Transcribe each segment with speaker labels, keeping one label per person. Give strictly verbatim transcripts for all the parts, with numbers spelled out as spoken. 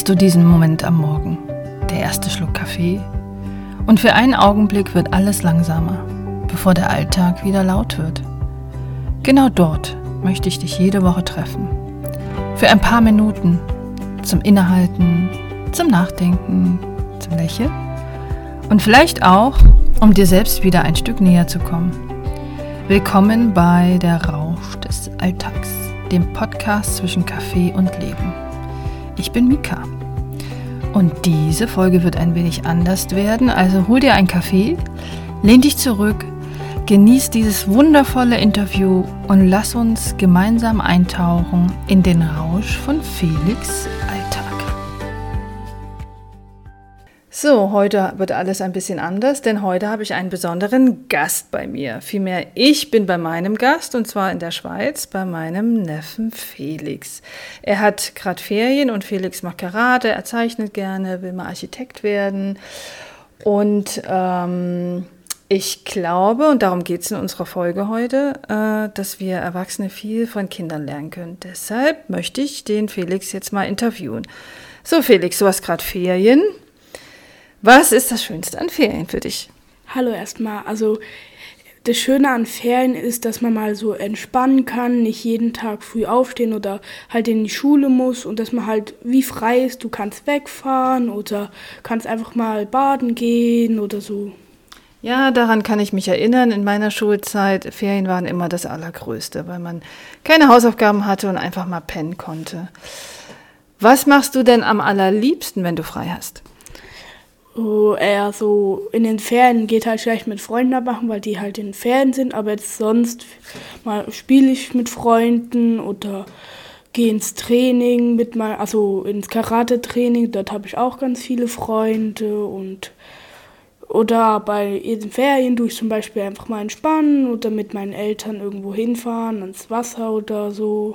Speaker 1: du diesen Moment am Morgen? Der erste Schluck Kaffee? Und für einen Augenblick wird alles langsamer, bevor der Alltag wieder laut wird. Genau dort möchte ich dich jede Woche treffen. Für ein paar Minuten zum Innehalten, zum Nachdenken, zum Lächeln und vielleicht auch, um dir selbst wieder ein Stück näher zu kommen. Willkommen bei Der Rausch des Alltags, dem Podcast zwischen Kaffee und Leben. Ich bin Mika und diese Folge wird ein wenig anders werden, also hol dir einen Kaffee, lehn dich zurück, genieß dieses wundervolle Interview und lass uns gemeinsam eintauchen in den Rausch von Felix' Alltag. So, heute wird alles ein bisschen anders, denn heute habe ich einen besonderen Gast bei mir. Vielmehr, ich bin bei meinem Gast und zwar in der Schweiz bei meinem Neffen Felix. Er hat gerade Ferien und Felix macht Karate, er zeichnet gerne, will mal Architekt werden und ähm, ich glaube, und darum geht es in unserer Folge heute, äh, dass wir Erwachsene viel von Kindern lernen können. Deshalb möchte ich den Felix jetzt mal interviewen. So Felix, du hast gerade Ferien. Was ist das Schönste an Ferien für dich?
Speaker 2: Hallo erstmal. Also das Schöne an Ferien ist, dass man mal so entspannen kann, nicht jeden Tag früh aufstehen oder halt in die Schule muss und dass man halt wie frei ist. Du kannst wegfahren oder kannst einfach mal baden gehen oder so.
Speaker 1: Ja, daran kann ich mich erinnern. In meiner Schulzeit, Ferien waren immer das Allergrößte, weil man keine Hausaufgaben hatte und einfach mal pennen konnte. Was machst du denn am allerliebsten, wenn du frei hast?
Speaker 2: So, eher so in den Ferien geht halt vielleicht mit Freunden machen, weil die halt in den Ferien sind, aber jetzt sonst mal spiele ich mit Freunden oder gehe ins Training mit mal, also ins Karate-Training, dort habe ich auch ganz viele Freunde und oder bei den Ferien tue ich zum Beispiel einfach mal entspannen oder mit meinen Eltern irgendwo hinfahren, ans Wasser oder so.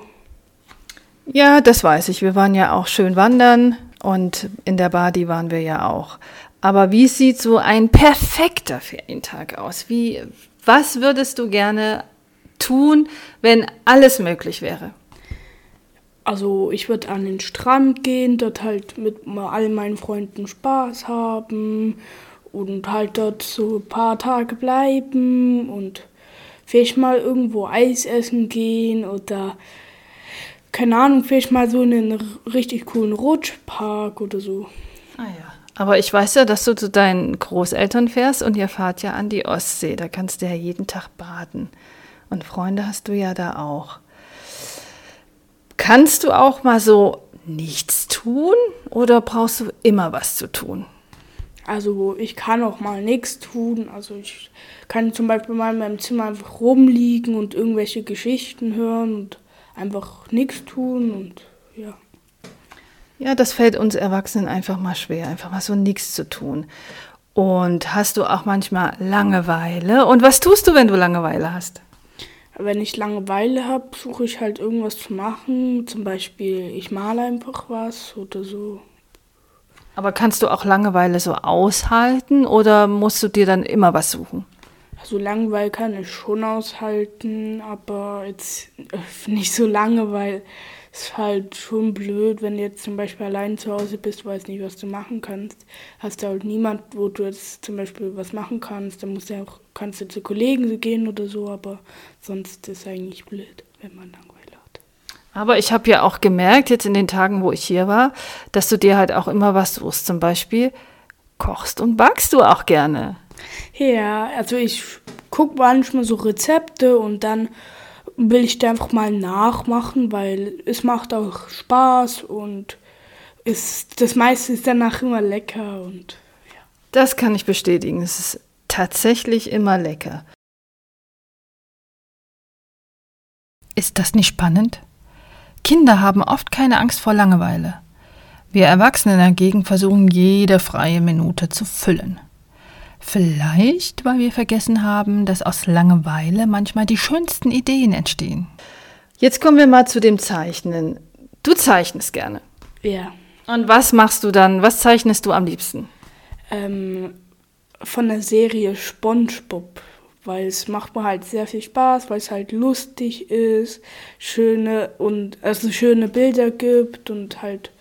Speaker 1: Ja, das weiß ich. Wir waren ja auch schön wandern und in der Badi waren wir ja auch. Aber wie sieht so ein perfekter Ferientag aus? Wie, was würdest du gerne tun, wenn alles möglich wäre?
Speaker 2: Also ich würde an den Strand gehen, dort halt mit all meinen Freunden Spaß haben und halt dort so ein paar Tage bleiben und vielleicht mal irgendwo Eis essen gehen oder keine Ahnung, vielleicht mal so in einen richtig coolen Rutschpark oder so.
Speaker 1: Ah ja. Aber ich weiß ja, dass du zu deinen Großeltern fährst und ihr fahrt ja an die Ostsee. Da kannst du ja jeden Tag baden. Und Freunde hast du ja da auch. Kannst du auch mal so nichts tun oder brauchst du immer was zu tun?
Speaker 2: Also ich kann auch mal nichts tun. Also ich kann zum Beispiel mal in meinem Zimmer einfach rumliegen und irgendwelche Geschichten hören und einfach nichts tun und ja.
Speaker 1: Ja, das fällt uns Erwachsenen einfach mal schwer, einfach mal so nichts zu tun. Und hast du auch manchmal Langeweile? Und was tust du, wenn du Langeweile hast?
Speaker 2: Wenn ich Langeweile habe, suche ich halt irgendwas zu machen. Zum Beispiel, ich male einfach was oder so.
Speaker 1: Aber kannst du auch Langeweile so aushalten oder musst du dir dann immer was suchen?
Speaker 2: Also Langeweile kann ich schon aushalten, aber jetzt nicht so lange, weil es ist halt schon blöd, wenn du jetzt zum Beispiel allein zu Hause bist, weißt nicht, was du machen kannst. Hast du halt niemand, wo du jetzt zum Beispiel was machen kannst, dann musst du auch, kannst du zu Kollegen gehen oder so, aber sonst ist es eigentlich blöd, wenn man Langeweile hat.
Speaker 1: Aber ich habe ja auch gemerkt, jetzt in den Tagen, wo ich hier war, dass du dir halt auch immer was suchst. Zum Beispiel kochst und backst du auch gerne.
Speaker 2: Ja, also ich gucke manchmal so Rezepte und dann will ich da einfach mal nachmachen, weil es macht auch Spaß und ist, das meiste ist danach immer lecker. Und ja.
Speaker 1: Das kann ich bestätigen, es ist tatsächlich immer lecker. Ist das nicht spannend? Kinder haben oft keine Angst vor Langeweile. Wir Erwachsene dagegen versuchen, jede freie Minute zu füllen. Vielleicht, weil wir vergessen haben, dass aus Langeweile manchmal die schönsten Ideen entstehen. Jetzt kommen wir mal zu dem Zeichnen. Du zeichnest gerne.
Speaker 2: Ja.
Speaker 1: Und was machst du dann? Was zeichnest du am liebsten?
Speaker 2: Ähm, von der Serie SpongeBob, weil es macht mir halt sehr viel Spaß, weil es halt lustig ist, schöne und also schöne Bilder gibt und halt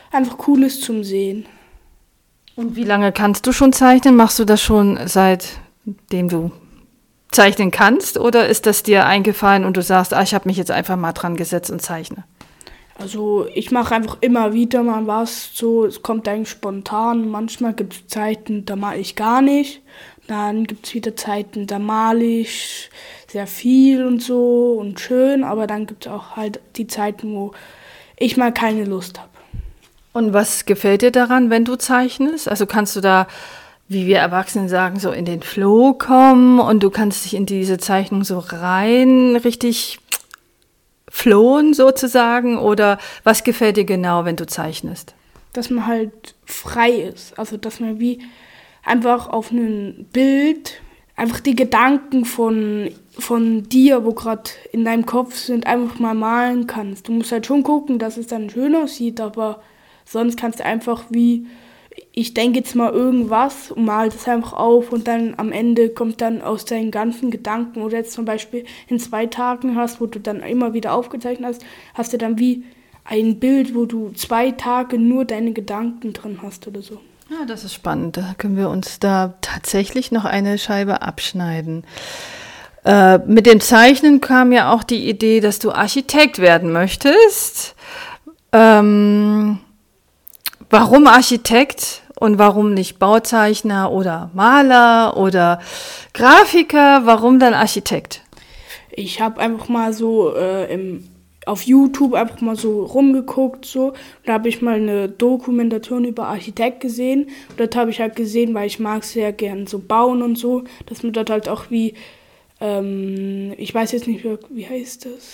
Speaker 2: einfach cool ist zum Sehen.
Speaker 1: Und wie lange kannst du schon zeichnen? Machst du das schon seitdem du zeichnen kannst? Oder ist das dir eingefallen und du sagst, ah, ich habe mich jetzt einfach mal dran gesetzt und zeichne?
Speaker 2: Also ich mache einfach immer wieder mal was, so, es kommt eigentlich spontan. Manchmal gibt es Zeiten, da male ich gar nicht. Dann gibt es wieder Zeiten, da male ich sehr viel und so und schön. Aber dann gibt es auch halt die Zeiten, wo ich mal keine Lust habe.
Speaker 1: Und was gefällt dir daran, wenn du zeichnest? Also kannst du da, wie wir Erwachsenen sagen, so in den Flow kommen und du kannst dich in diese Zeichnung so rein richtig flohen sozusagen? Oder was gefällt dir genau, wenn du zeichnest?
Speaker 2: Dass man halt frei ist. Also dass man wie einfach auf einem Bild einfach die Gedanken von, von dir, wo gerade in deinem Kopf sind, einfach mal malen kannst. Du musst halt schon gucken, dass es dann schön aussieht, aber sonst kannst du einfach wie, ich denke jetzt mal irgendwas und mal das einfach auf und dann am Ende kommt dann aus deinen ganzen Gedanken, oder jetzt zum Beispiel in zwei Tagen hast, wo du dann immer wieder aufgezeichnet hast, hast du dann wie ein Bild, wo du zwei Tage nur deine Gedanken drin hast oder so.
Speaker 1: Ja, das ist spannend. Da können wir uns da tatsächlich noch eine Scheibe abschneiden. Äh, mit dem Zeichnen kam ja auch die Idee, dass du Architekt werden möchtest. Ähm, warum Architekt und warum nicht Bauzeichner oder Maler oder Grafiker? Warum dann Architekt?
Speaker 2: Ich habe einfach mal so äh, im auf YouTube einfach mal so rumgeguckt, so. Da habe ich mal eine Dokumentation über Architekt gesehen. Und dort habe ich halt gesehen, weil ich mag sehr gern so bauen und so, dass man dort halt auch wie, ähm, ich weiß jetzt nicht, wie heißt das?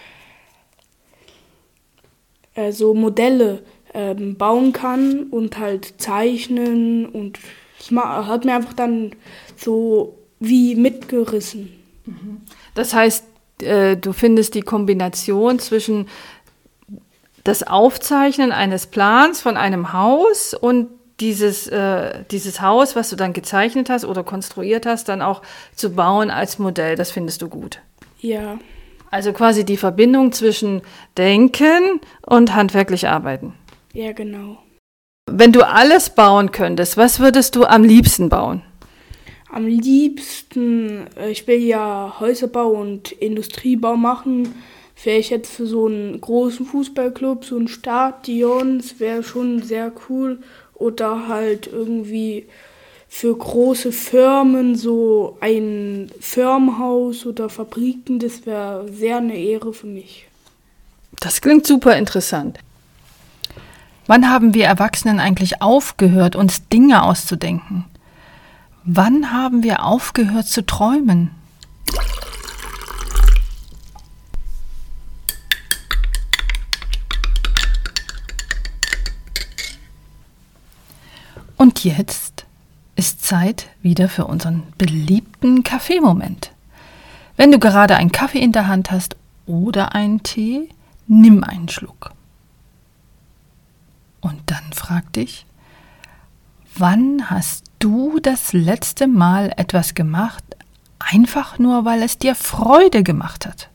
Speaker 2: Äh, so Modelle ähm, bauen kann und halt zeichnen. Und es hat mir einfach dann so wie mitgerissen.
Speaker 1: Das heißt, du findest die Kombination zwischen das Aufzeichnen eines Plans von einem Haus und dieses, äh, dieses Haus, was du dann gezeichnet hast oder konstruiert hast, dann auch zu bauen als Modell. Das findest du gut.
Speaker 2: Ja.
Speaker 1: Also quasi die Verbindung zwischen Denken und handwerklich arbeiten.
Speaker 2: Ja, genau.
Speaker 1: Wenn du alles bauen könntest, was würdest du am liebsten bauen?
Speaker 2: Am liebsten, ich will ja Häuserbau und Industriebau machen, wäre ich jetzt für so einen großen Fußballclub, so ein Stadion, das wäre schon sehr cool. Oder halt irgendwie für große Firmen, so ein Firmenhaus oder Fabriken, das wäre sehr eine Ehre für mich.
Speaker 1: Das klingt super interessant. Wann haben wir Erwachsenen eigentlich aufgehört, uns Dinge auszudenken? Wann haben wir aufgehört zu träumen? Und jetzt ist Zeit wieder für unseren beliebten Kaffeemoment. Wenn du gerade einen Kaffee in der Hand hast oder einen Tee, nimm einen Schluck. Und dann frag dich, wann hast du das letzte Mal etwas gemacht, einfach nur, weil es dir Freude gemacht hat?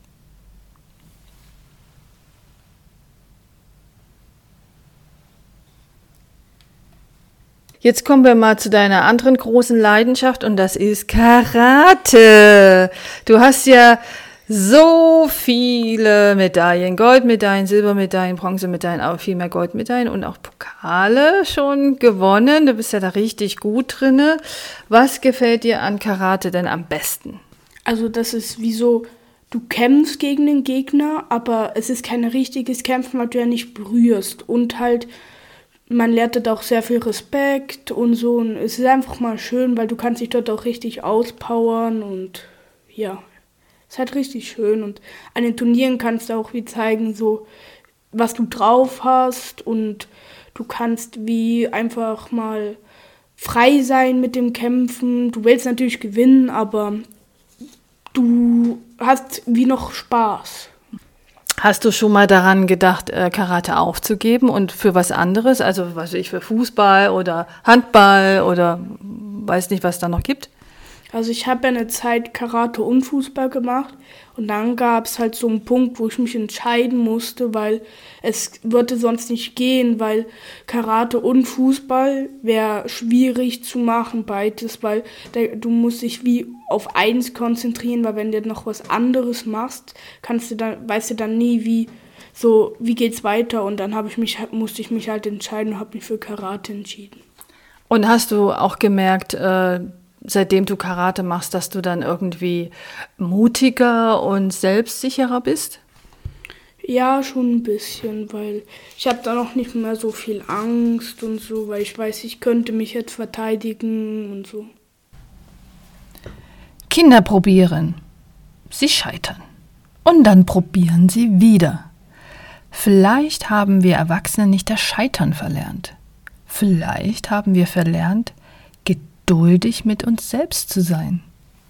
Speaker 1: Jetzt kommen wir mal zu deiner anderen großen Leidenschaft und das ist Karate. Du hast ja so viele Medaillen, Goldmedaillen, Silbermedaillen, Bronzemedaillen, aber viel mehr Goldmedaillen und auch Pokale schon gewonnen. Du bist ja da richtig gut drinne. Was gefällt dir an Karate denn am besten?
Speaker 2: Also das ist wie so, du kämpfst gegen den Gegner, aber es ist kein richtiges Kämpfen, weil du ja nicht berührst. Und halt, man lernt dort auch sehr viel Respekt und so. Und es ist einfach mal schön, weil du kannst dich dort auch richtig auspowern und ja. Ist halt richtig schön und an den Turnieren kannst du auch wie zeigen, so was du drauf hast und du kannst wie einfach mal frei sein mit dem Kämpfen. Du willst natürlich gewinnen, aber du hast wie noch Spaß.
Speaker 1: Hast du schon mal daran gedacht, Karate aufzugeben und für was anderes, also was weiß ich, für Fußball oder Handball oder weiß nicht, was da noch gibt?
Speaker 2: Also ich habe ja eine Zeit Karate und Fußball gemacht und dann gab es halt so einen Punkt, wo ich mich entscheiden musste, weil es würde sonst nicht gehen, weil Karate und Fußball wäre schwierig zu machen, beides, weil der, du musst dich wie auf eins konzentrieren, weil wenn du noch was anderes machst, kannst du dann, weißt du dann nie, wie so wie geht's weiter, und dann habe ich mich musste ich mich halt entscheiden und habe mich für Karate entschieden.
Speaker 1: Und hast du auch gemerkt, äh, seitdem du Karate machst, dass du dann irgendwie mutiger und selbstsicherer bist?
Speaker 2: Ja, schon ein bisschen, weil ich habe da noch nicht mehr so viel Angst und so, weil ich weiß, ich könnte mich jetzt verteidigen und so.
Speaker 1: Kinder probieren. Sie scheitern. Und dann probieren sie wieder. Vielleicht haben wir Erwachsene nicht das Scheitern verlernt. Vielleicht haben wir verlernt, geduldig mit uns selbst zu sein.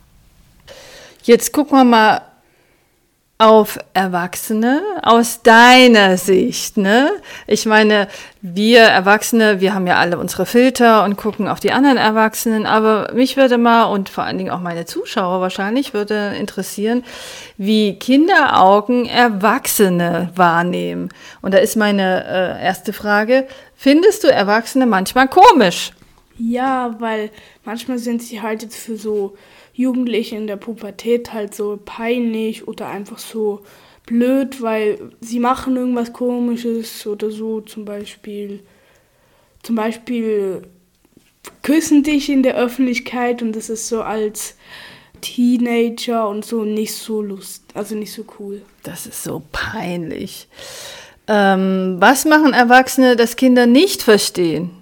Speaker 1: Jetzt gucken wir mal auf Erwachsene aus deiner Sicht, ne? Ich meine, wir Erwachsene, wir haben ja alle unsere Filter und gucken auf die anderen Erwachsenen, aber mich würde mal, und vor allen Dingen auch meine Zuschauer wahrscheinlich, würde interessieren, wie Kinderaugen Erwachsene wahrnehmen. Und da ist meine äh, erste Frage: Findest du Erwachsene manchmal komisch?
Speaker 2: Ja, weil manchmal sind sie halt jetzt für so Jugendliche in der Pubertät halt so peinlich oder einfach so blöd, weil sie machen irgendwas Komisches oder so, zum Beispiel, zum Beispiel küssen dich in der Öffentlichkeit, und das ist so als Teenager und so nicht so lust, also nicht so cool.
Speaker 1: Das ist so peinlich. Ähm, was machen Erwachsene, das Kinder nicht verstehen?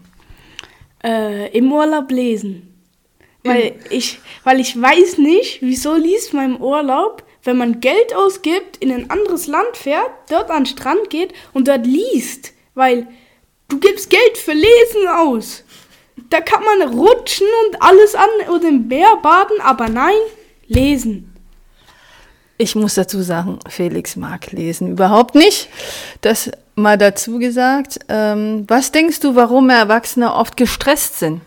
Speaker 2: Äh, im Urlaub lesen. Weil ich, weil ich weiß nicht, wieso liest man im Urlaub, wenn man Geld ausgibt, in ein anderes Land fährt, dort an den Strand geht und dort liest. Weil du gibst Geld für Lesen aus. Da kann man rutschen und alles an oder im Meer baden, aber nein, lesen.
Speaker 1: Ich muss dazu sagen, Felix mag lesen überhaupt nicht. Das mal dazu gesagt. Ähm, was denkst du, warum Erwachsene oft gestresst sind?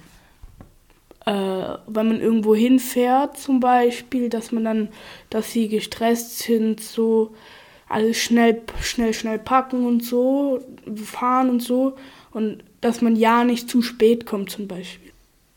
Speaker 2: Äh, wenn man irgendwo hinfährt zum Beispiel, dass man dann, dass sie gestresst sind, so alles schnell, schnell, schnell packen und so, fahren und so, und dass man ja nicht zu spät kommt zum Beispiel.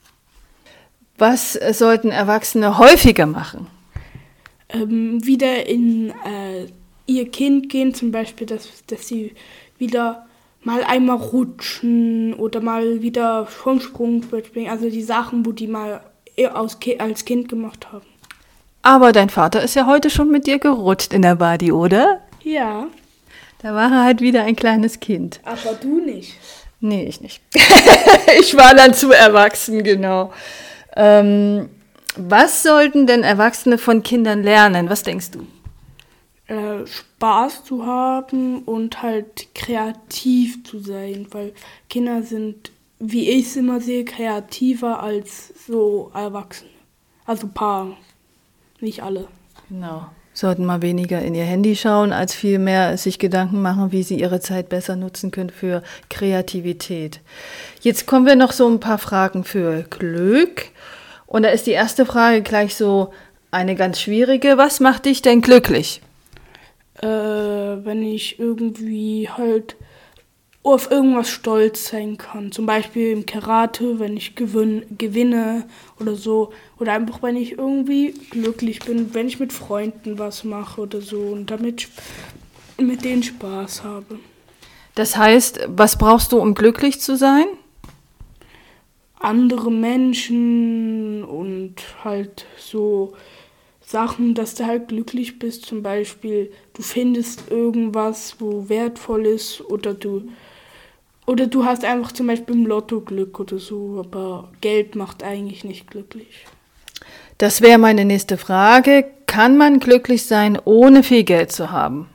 Speaker 1: Was sollten Erwachsene häufiger machen?
Speaker 2: Ähm, wieder in äh, ihr Kind gehen, zum Beispiel, dass, dass sie wieder mal einmal rutschen oder mal wieder vom Sprungbrett springen, also die Sachen, wo die mal aus, als Kind gemacht haben.
Speaker 1: Aber dein Vater ist ja heute schon mit dir gerutscht in der Badi, oder?
Speaker 2: Ja.
Speaker 1: Da war er halt wieder ein kleines Kind.
Speaker 2: Aber du nicht.
Speaker 1: Nee, ich nicht. Ich war dann zu erwachsen, genau. Ähm, was sollten denn Erwachsene von Kindern lernen? Was denkst du?
Speaker 2: Äh, Spaß zu haben und halt kreativ zu sein, weil Kinder sind, wie ich es immer sehe, kreativer als so Erwachsene. Also Paar, nicht alle.
Speaker 1: Genau. Sollten mal weniger in ihr Handy schauen, als viel mehr sich Gedanken machen, wie sie ihre Zeit besser nutzen können für Kreativität. Jetzt kommen wir noch so ein paar Fragen für Glück. Und da ist die erste Frage gleich so eine ganz schwierige. Was macht dich denn glücklich?
Speaker 2: Äh, wenn ich irgendwie halt auf irgendwas stolz sein kann. Zum Beispiel im Karate, wenn ich gewinn, gewinne oder so. Oder einfach, wenn ich irgendwie glücklich bin, wenn ich mit Freunden was mache oder so und damit mit denen Spaß habe.
Speaker 1: Das heißt, was brauchst du, um glücklich zu sein?
Speaker 2: Andere Menschen und halt so Sachen, dass du halt glücklich bist. Zum Beispiel, du findest irgendwas, wo wertvoll ist, oder du oder du hast einfach zum Beispiel im Lotto Glück oder so, aber Geld macht eigentlich nicht glücklich.
Speaker 1: Das wäre meine nächste Frage. Kann man glücklich sein, ohne viel Geld zu haben?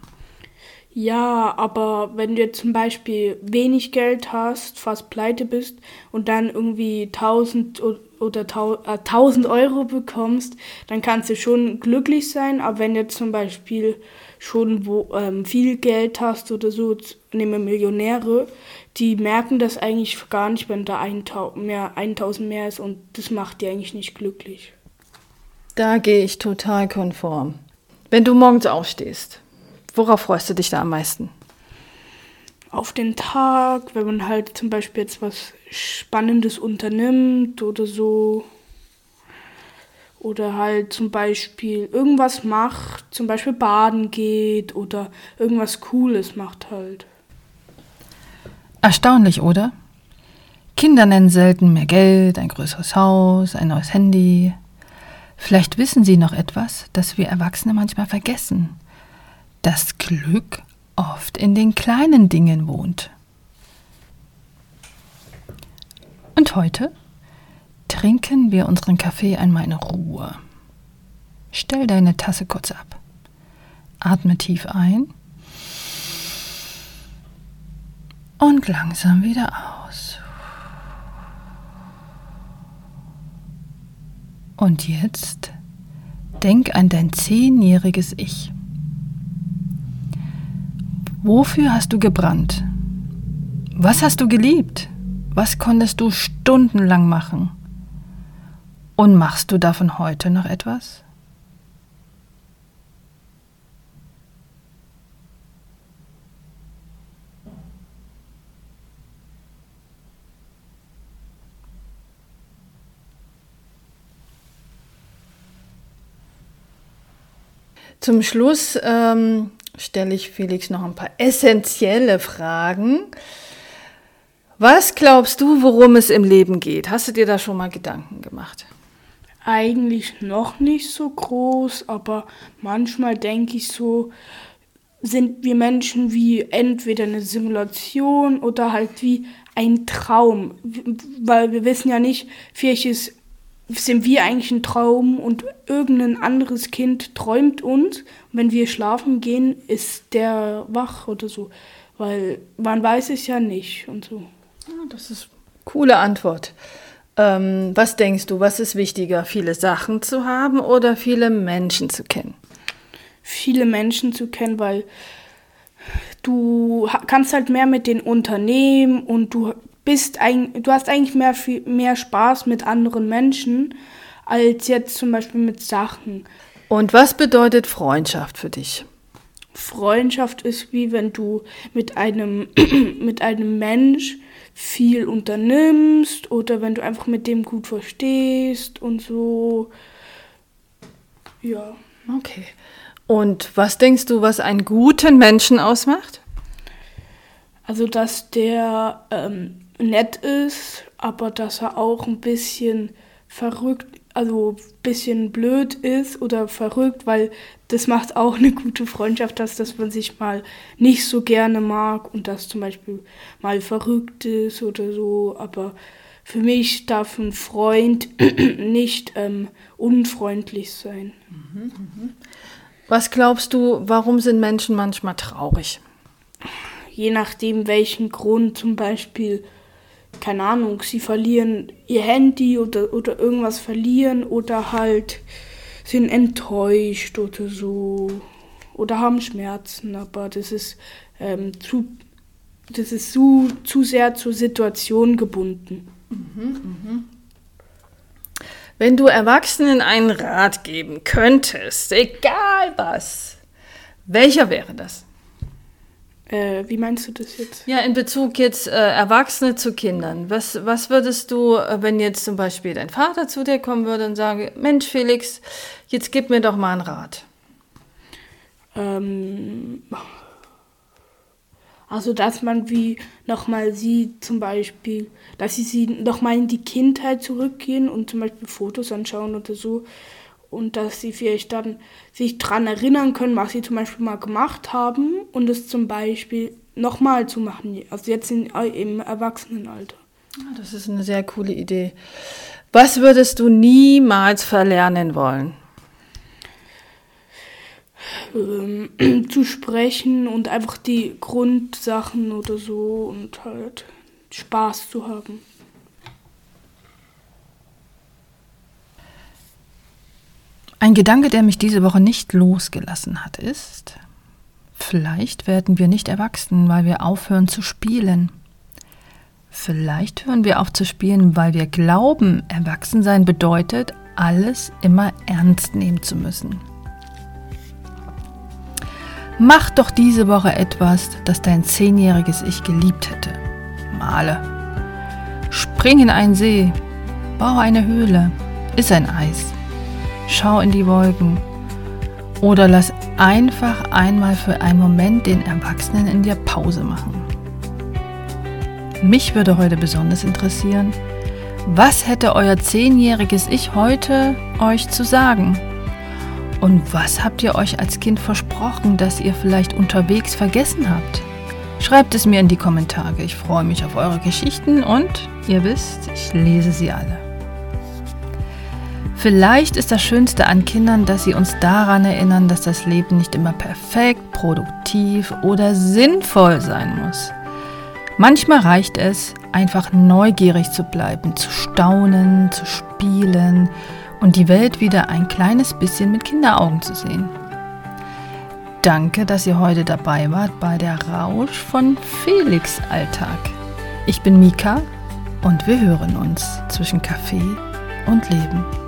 Speaker 2: Ja, aber wenn du jetzt zum Beispiel wenig Geld hast, fast pleite bist und dann irgendwie tausend oder tausend Euro bekommst, dann kannst du schon glücklich sein. Aber wenn du jetzt zum Beispiel schon wo, ähm, viel Geld hast oder so, nehmen wir Millionäre, die merken das eigentlich gar nicht, wenn da eintausend mehr, eintausend mehr ist, und das macht die eigentlich nicht glücklich.
Speaker 1: Da gehe ich total konform. Wenn du morgens aufstehst, worauf freust du dich da am meisten?
Speaker 2: Auf den Tag, wenn man halt zum Beispiel jetzt was Spannendes unternimmt oder so. Oder halt zum Beispiel irgendwas macht, zum Beispiel baden geht oder irgendwas Cooles macht halt.
Speaker 1: Erstaunlich, oder? Kinder nennen selten mehr Geld, ein größeres Haus, ein neues Handy. Vielleicht wissen sie noch etwas, das wir Erwachsene manchmal vergessen. Das Glück oft in den kleinen Dingen wohnt. Und heute trinken wir unseren Kaffee einmal in Ruhe. Stell deine Tasse kurz ab. Atme tief ein und langsam wieder aus. Und jetzt denk an dein zehnjähriges Ich. Wofür hast du gebrannt? Was hast du geliebt? Was konntest du stundenlang machen? Und machst du davon heute noch etwas? Zum Schluss ähm, stelle ich Felix noch ein paar essentielle Fragen. Was glaubst du, worum es im Leben geht? Hast du dir da schon mal Gedanken gemacht?
Speaker 2: Eigentlich noch nicht so groß, aber manchmal denke ich so, sind wir Menschen wie entweder eine Simulation oder halt wie ein Traum. Weil wir wissen ja nicht, vielleicht ist, sind wir eigentlich ein Traum und irgendein anderes Kind träumt uns. Und wenn wir schlafen gehen, ist der wach oder so. Weil man weiß es ja nicht und so.
Speaker 1: Das ist eine coole Antwort. Ähm, was denkst du, was ist wichtiger, viele Sachen zu haben oder viele Menschen zu kennen?
Speaker 2: Viele Menschen zu kennen, weil du kannst halt mehr mit den unternehmen und du bist ein, du hast eigentlich mehr, mehr Spaß mit anderen Menschen als jetzt zum Beispiel mit Sachen.
Speaker 1: Und was bedeutet Freundschaft für dich?
Speaker 2: Freundschaft ist wie wenn du mit einem, mit einem Mensch viel unternimmst oder wenn du einfach mit dem gut verstehst und so. Ja.
Speaker 1: Okay. Und was denkst du, was einen guten Menschen ausmacht?
Speaker 2: Also, dass der ähm, nett ist, aber dass er auch ein bisschen verrückt, also ein bisschen blöd ist oder verrückt, weil das macht auch eine gute Freundschaft, dass, dass man sich mal nicht so gerne mag und das zum Beispiel mal verrückt ist oder so. Aber für mich darf ein Freund nicht ähm, unfreundlich sein.
Speaker 1: Was glaubst du, warum sind Menschen manchmal traurig?
Speaker 2: Je nachdem, welchen Grund, zum Beispiel, keine Ahnung, sie verlieren ihr Handy oder, oder irgendwas verlieren oder halt sind enttäuscht oder so oder haben Schmerzen, aber das ist, ähm, zu, das ist zu, zu sehr zur Situation gebunden.
Speaker 1: Mhm, mhm. Wenn du Erwachsenen einen Rat geben könntest, egal was, welcher wäre das?
Speaker 2: Äh, wie meinst du das jetzt?
Speaker 1: Ja, in Bezug jetzt äh, Erwachsene zu Kindern. Was, was würdest du, äh, wenn jetzt zum Beispiel dein Vater zu dir kommen würde und sagen, Mensch Felix, jetzt gib mir doch mal einen Rat.
Speaker 2: Ähm, also, dass man wie nochmal sieht, zum Beispiel, dass sie, sie nochmal in die Kindheit zurückgehen und zum Beispiel Fotos anschauen oder so. Und dass sie vielleicht dann sich daran erinnern können, was sie zum Beispiel mal gemacht haben und es zum Beispiel nochmal zu machen, also jetzt in, im Erwachsenenalter.
Speaker 1: Das ist eine sehr coole Idee. Was würdest du niemals verlernen wollen?
Speaker 2: Ähm, zu sprechen und einfach die Grundsachen oder so und halt Spaß zu haben.
Speaker 1: Ein Gedanke, der mich diese Woche nicht losgelassen hat, ist, vielleicht werden wir nicht erwachsen, weil wir aufhören zu spielen. Vielleicht hören wir auf zu spielen, weil wir glauben, Erwachsensein bedeutet, alles immer ernst nehmen zu müssen. Mach doch diese Woche etwas, das dein zehnjähriges Ich geliebt hätte. Male. Spring in einen See. Bau eine Höhle. Iss ein Eis. Schau in die Wolken. Oder lass einfach einmal für einen Moment den Erwachsenen in dir Pause machen. Mich würde heute besonders interessieren, was hätte euer zehnjähriges Ich heute euch zu sagen? Und was habt ihr euch als Kind versprochen, das ihr vielleicht unterwegs vergessen habt? Schreibt es mir in die Kommentare. Ich freue mich auf eure Geschichten und ihr wisst, ich lese sie alle. Vielleicht ist das Schönste an Kindern, dass sie uns daran erinnern, dass das Leben nicht immer perfekt, produktiv oder sinnvoll sein muss. Manchmal reicht es, einfach neugierig zu bleiben, zu staunen, zu spielen und die Welt wieder ein kleines bisschen mit Kinderaugen zu sehen. Danke, dass ihr heute dabei wart bei der Rausch von Felix Alltag. Ich bin Mika und wir hören uns zwischen Kaffee und Leben.